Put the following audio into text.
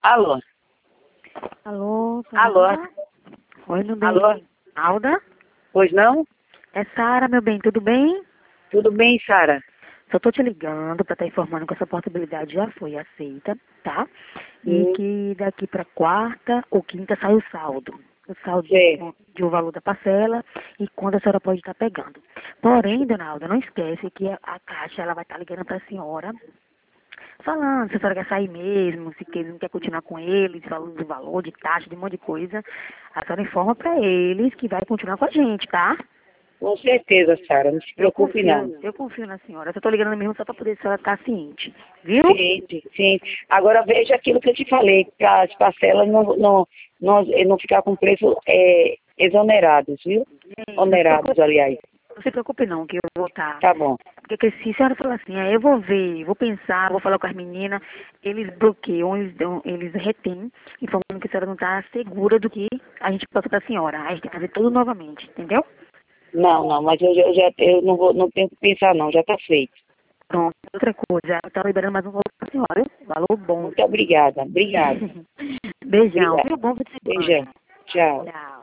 Alô? Alô, Alô? Oi, meu bem. Alô? Alda? Pois não? É Sara, meu bem, tudo bem? Tudo bem, Sara? Só tô te ligando pra estar informando que essa portabilidade já foi aceita, tá? E que daqui pra quarta ou quinta sai o saldo. O saldo Certo. de o valor da parcela e quando a senhora pode estar pegando. Porém, dona Alda, não esquece que a Caixa ela vai estar ligando pra senhora falando se a senhora quer sair mesmo, se não quer continuar com eles, falando do valor, de taxa, de um monte de coisa. A senhora informa pra eles que vai continuar com a gente, tá? Com certeza, Sara. Não se preocupe, não. Eu confio na senhora. Eu só tô ligando mesmo só pra poder a senhora estar ciente, viu? Sim, sim, sim. Agora veja aquilo que eu te falei, para as parcelas não ficar com preço exonerados, viu? Onerados, aliás. Não se preocupe não, que eu vou estar. Tá bom. Porque se a senhora falar assim, eu vou ver, vou pensar, vou falar com as meninas, eles bloqueiam, eles retêm, informando que a senhora não está segura do que a gente passou pra senhora. Aí a gente tem que fazer tudo novamente, entendeu? Não, não, mas eu não tenho que pensar, não. Já está feito. Pronto, outra coisa, eu estava liberando mais um valor pra senhora, valor bom. Muito obrigada. Obrigada. Beijão, Obrigada. tudo bom pra você. Beijão. Tchau. Tchau.